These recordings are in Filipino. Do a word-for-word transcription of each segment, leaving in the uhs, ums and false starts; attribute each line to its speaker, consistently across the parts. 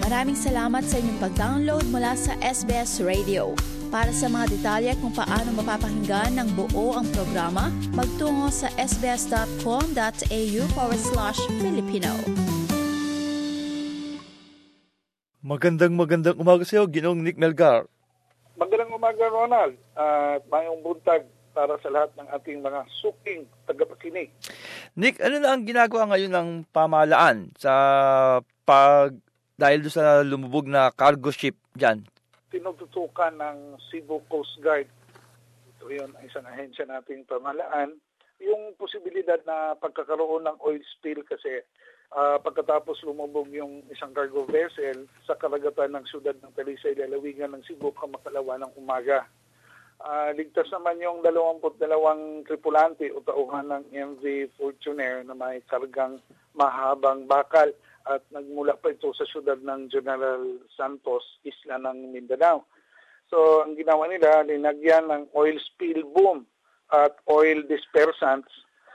Speaker 1: Maraming salamat sa inyong pag-download mula sa S B S Radio. Para sa mga detalye kung paano mapapakinggan ng buo ang programa, magtungo sa sbs.com.au forward slash Filipino.
Speaker 2: Magandang magandang umaga sa iyo, Ginoong Nick Melgar.
Speaker 3: Magandang umaga, Ronald. At uh, mayong buntag para sa lahat ng ating mga suking tagapakinig.
Speaker 2: Nick, ano na ang ginagawa ngayon ng pamahalaan sa pag dahil doon sa lumubog na cargo ship dyan?
Speaker 3: Tinututukan ng Cebu Coast Guard, ito yun, isang ahensya nating pamahalaan, yung posibilidad na pagkakaroon ng oil spill kasi uh, pagkatapos lumubog yung isang cargo vessel sa karagatan ng siyudad ng Talisay, lalawigan ng Cebu, kamakalawa ng umaga. Uh, ligtas naman yung dalawampu't dalawang tripulante o tauhan ng M V Fortuner na may kargang mahabang bakal at nagmula pa ito sa siyudad ng General Santos, isla ng Mindanao. So, ang ginawa nila, linagyan ng oil spill boom at oil dispersants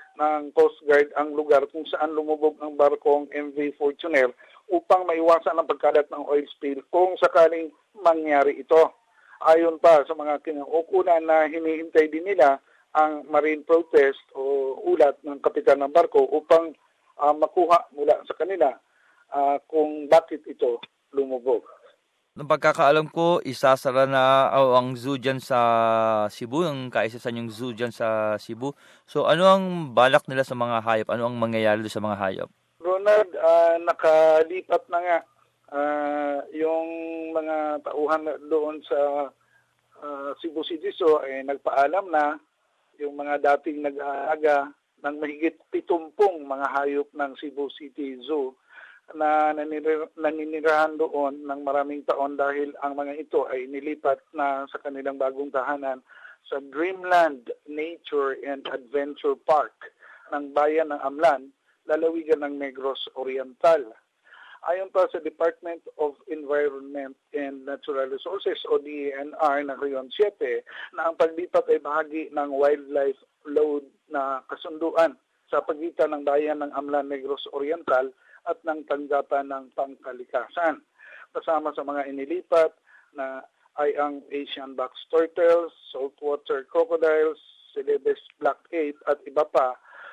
Speaker 3: ng Coast Guard ang lugar kung saan lumubog ang barkong M V Fortuner upang maiwasan ang pagkalat ng oil spill kung sakaling mangyari ito. Ayon pa sa mga kinaukulan na hinihintay din nila ang marine protest o ulat ng kapitan ng barko upang uh, makuha mula sa kanila Uh, kung bakit ito lumubog.
Speaker 2: Nung pagkakaalam ko, isasara na oh, ang zoo dyan sa Cebu, ang kaisasan yung zoo dyan sa Cebu. So ano ang balak nila sa mga hayop? Ano ang mangyayari sa mga hayop?
Speaker 3: Ronald, uh, nakalipat na nga uh, yung mga tauhan doon sa uh, Cebu City Zoo ay nagpaalam na yung mga dating nag-aaga ng mahigit pitumpung mga hayop ng Cebu City Zoo na naninirahan doon ng maraming taon dahil ang mga ito ay nilipat na sa kanilang bagong tahanan sa Dreamland Nature and Adventure Park ng bayan ng Amlan, lalawigan ng Negros Oriental. Ayon pa sa Department of Environment and Natural Resources o D E N R ng Region seven na ang paglipat ay bahagi ng wildlife load na kasunduan sa pagitan ng bayan ng Amlan, Negros Oriental at ng tanggapan ng pangkalikasan. Kasama sa mga inilipat na ay ang Asian box turtles, saltwater crocodiles, Celebes black ape at iba pa.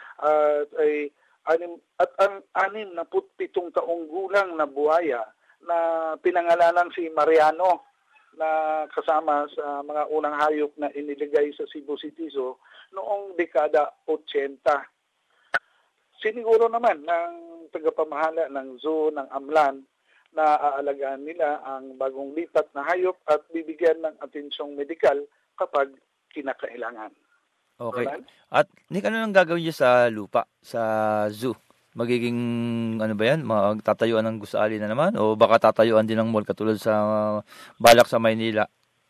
Speaker 3: At ay anim at ang anim na pitong taong gulang na buhaya na pinangalanan si Mariano na kasama sa mga unang hayop na iniligay sa Cebu City Zoo noong dekada eighty. Siniguro naman ng tagapamahala ng zoo ng Amlan na aalagaan nila ang bagong lipat na hayop at bibigyan ng atensyong medikal kapag kinakailangan.
Speaker 2: Okay. Roland? At Nick, ano nang gagawin niyo sa lupa, sa zoo? Magiging, ano ba yan, magtatayuan ng gusali na naman? O baka tatayuan din ng mall katulad sa uh, balak sa Maynila?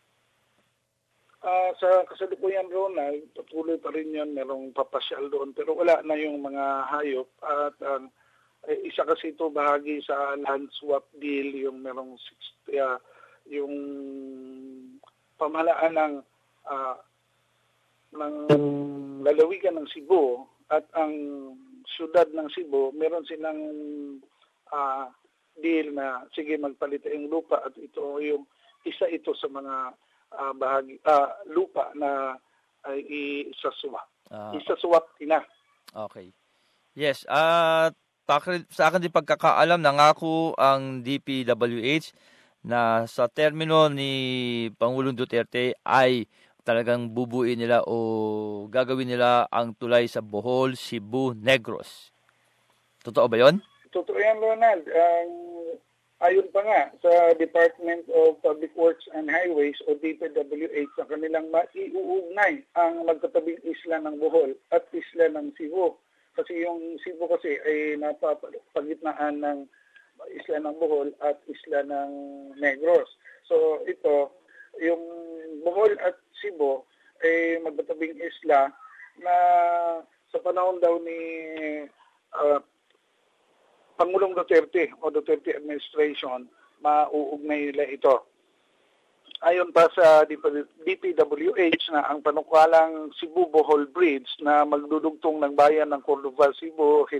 Speaker 3: Uh, sa kasalukuyan, Ronald, patuloy pa rin yun, merong papasyal doon, pero wala na yung mga hayop. At uh, isa kasi ito bahagi sa land swap deal, yung merong sixty, uh, yung pamahalaan ng, uh, ng lalawigan ng Cebu at ang syudad ng Cebu, meron silang uh, deal na sige magpalit yung lupa at ito yung isa ito sa mga Uh, bahagi uh, lupa na ay uh, isaswap. Uh, isaswap ina.
Speaker 2: Okay. Yes, at uh, sa akin din pagkakaalam, nangako ang D P W H na sa termino ni Pangulong Duterte ay talagang bubuin nila o gagawin nila ang tulay sa Bohol, Cebu, Negros. Totoo ba 'yon?
Speaker 3: Totoo yan, Ronald. Ang um, ayon pa nga sa Department of Public Works and Highways o D P W H na kanilang maiuugnay ang magkatabing isla ng Bohol at isla ng Cebu. Kasi yung Cebu kasi ay napapagitnaan ng isla ng Bohol at isla ng Negros. So ito, yung Bohol at Cebu ay magkatabing isla na sa panahon daw ni uh, Pangulong Duterte o Duterte administration, mauugnay nila ito. Ayon pa sa D P W H na ang panukalang Cebu-Bohol Bridge na magdudugtong ng bayan ng Cordova, Cebu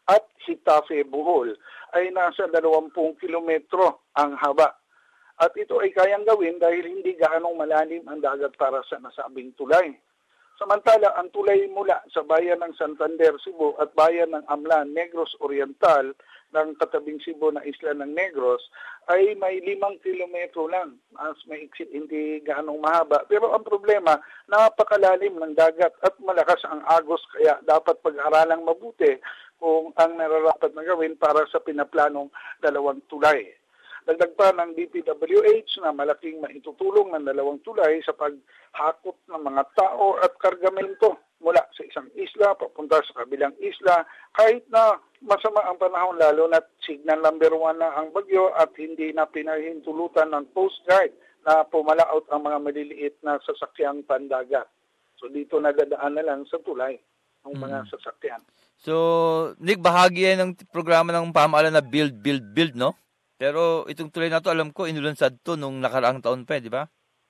Speaker 3: at Hitafe, Bohol ay nasa dalawampung kilometro ang haba. At ito ay kayang gawin dahil hindi gaanong malalim ang dagat para sa nasabing tulay. Samantala, ang tulay mula sa bayan ng Santander, Cebu at bayan ng Amlan, Negros Oriental ng katabing Cebu na isla ng Negros ay may limang kilometro lang. Mas may exit, hindi gaanong mahaba. Pero ang problema, napakalalim ng dagat at malakas ang agos kaya dapat pag-aralang mabuti kung ang nararapat na gawin para sa pinaplanong dalawang tulay. Dagdag pa ng D P W H na malaking maitutulong ng dalawang tulay sa paghakot ng mga tao at kargamento mula sa isang isla papunta sa kabilang isla kahit na masama ang panahon lalo na signal number one na ang bagyo at hindi na pinahintulutan ng Coast Guard na pumalaot ang mga maliliit na sasakyang pandagat. So dito nadadaan na lang sa tulay ng mga hmm. sasakyan.
Speaker 2: So, Nick, bahagi yan ng programa ng pamahalaan na build, build, build, no? Pero itong tulay na to, alam ko, inulunsad to nung nakaraang taon pa, di ba?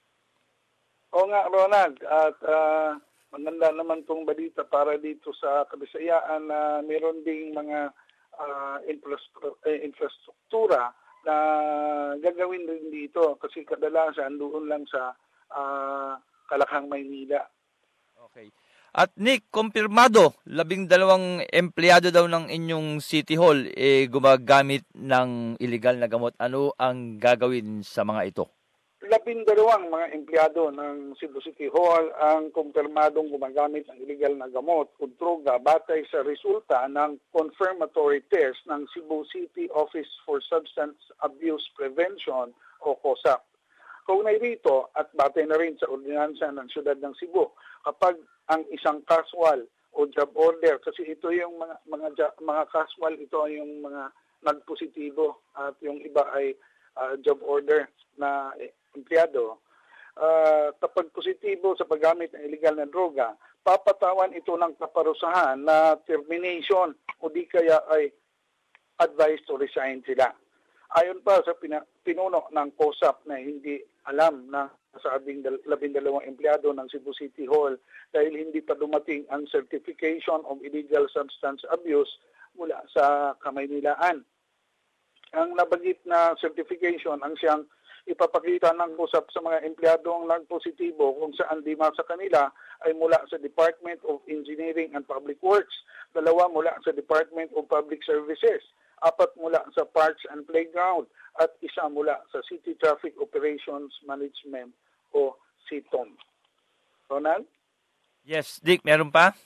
Speaker 3: Oo nga, Ronald. At uh, maganda naman tong balita para dito sa Kabisayaan na meron ding mga uh, infrastruktura, eh, infrastruktura na gagawin rin dito kasi kadalasan doon lang sa uh, Kalakhang, Maynila.
Speaker 2: Okay. At Nick, kumpirmado, labing dalawang empleyado daw ng inyong City Hall eh, gumagamit ng illegal na gamot. Ano ang gagawin sa mga ito?
Speaker 3: Labing dalawang mga empleyado ng Cebu City Hall ang kumpirmadong gumagamit ng illegal na gamot o droga batay sa resulta ng confirmatory test ng Cebu City Office for Substance Abuse Prevention o COSAP. Kaugnay rito at batay na rin sa ordinansa ng siyudad ng Cebu, kapag ang isang casual o job order, kasi ito yung mga mga mga casual, ito ay yung mga nagpositibo at yung iba ay uh, job order na empleyado. Uh, kapag positibo sa paggamit ng illegal na droga, papatawan ito ng kaparusahan na termination o di kaya ay advised to resign sila. Ayon pa sa pina, pinuno ng COSAP na hindi alam na sabing dal, labindalawang empleyado ng Cebu City Hall dahil hindi pa dumating ang certification of illegal substance abuse mula sa Kamaynilaan. Ang nabanggit na certification ang siyang ipapakita ng COSAP sa mga empleyadong nagpositibo kung saan lima sa kanila ay mula sa Department of Engineering and Public Works, dalawa mula sa Department of Public Services, apat mula sa Parks and Playground, at isa mula sa City Traffic Operations Management o C T O M. Ronald?
Speaker 2: Yes, Dick, meron pa?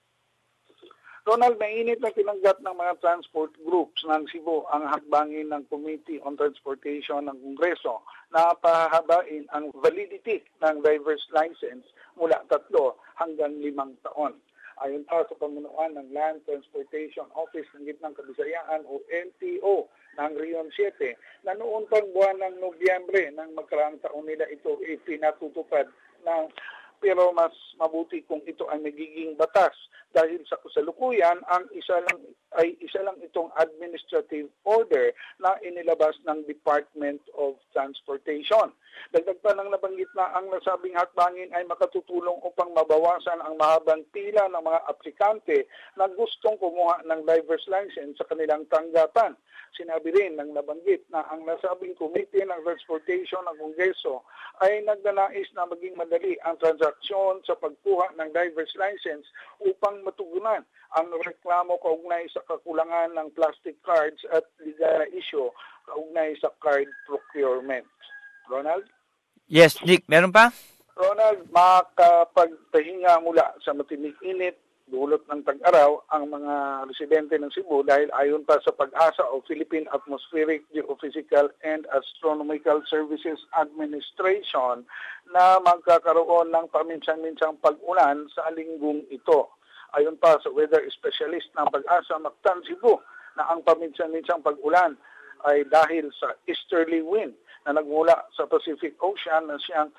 Speaker 3: Ronald, mainit na tinanggap ng mga transport groups ng Cebu ang hakbangin ng Committee on Transportation ng Kongreso na pahahabain ang validity ng driver's license mula tatlo hanggang limang taon. Ayon pa sa pamunuan ng Land Transportation Office ng Gitnang Kabisayaan o L T O ng Region seven na noon pang buwan ng Nobyembre ng magkaraang taon nila ito ipinatutupad ng pero mas mabuti kung ito ay magiging batas dahil sa kasalukuyan ang isa lang ay isa lang itong administrative order na inilabas ng Department of Transportation. Dagdag pa ng nabanggit na ang nasabing hakbangin ay makatutulong upang mabawasan ang mahabang pila ng mga aplikante na gustong kumuha ng driver's license sa kanilang tanggapan. Sinabi rin ng nabanggit na ang nasabing Committee ng Transportation ng Kongreso ay nagdanais na maging madali ang transaksyon sa pagkuha ng driver's license upang matugunan ang reklamo kaugnay sa kakulangan ng plastic cards at legal issue kaugnay sa card procurement. Ronald?
Speaker 2: Yes, Nick. Meron pa?
Speaker 3: Ronald, makapagpahinga mula sa matinding init dulot ng tag-araw ang mga residente ng Cebu dahil ayon pa sa Pag-asa o Philippine Atmospheric, Geophysical and Astronomical Services Administration na magkakaroon ng paminsan-minsang pag-ulan sa linggong ito. Ayon pa sa weather specialist ng Pag-asa, Mactan, Cebu, na ang paminsan-minsang pag-ulan ay dahil sa easterly wind na nagmula sa Pacific Ocean na siyang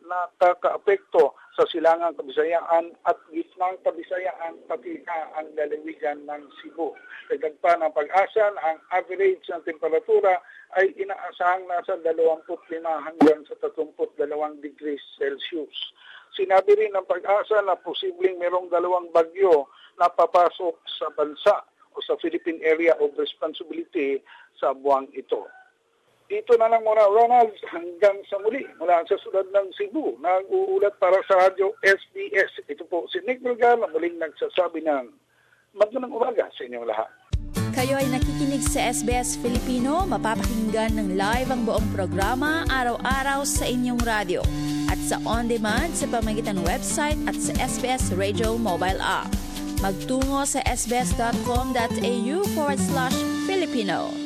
Speaker 3: nakakaapekto sa silangang Kabisayaan at gitnang Kabisayaan pati na ang lalawigan ng Cebu. Dagdag pa ng Pag-asa ang average ng temperatura ay inaasahang nasa dalawampu't lima hanggang sa tatlumpu't dalawang degrees Celsius. Sinabi rin ng Pag-asa na posibleng merong dalawang bagyo na papasok sa bansa o sa Philippine Area of Responsibility sa buwang ito. Dito na lang muna, Ronald, hanggang sa muli, mula sa siyudad ng Cebu, nag-uulat para sa Radyo S B S. Ito po si Nick Melgar na muling nagsasabi ng magandang umaga sa inyong lahat.
Speaker 1: Kayo ay nakikinig sa S B S Filipino, mapapakinggan ng live ang buong programa araw-araw sa inyong radyo at sa on-demand sa pamamagitan ng website at sa S B S Radio mobile app. Magtungo sa sbs.com.au forward slash Filipino.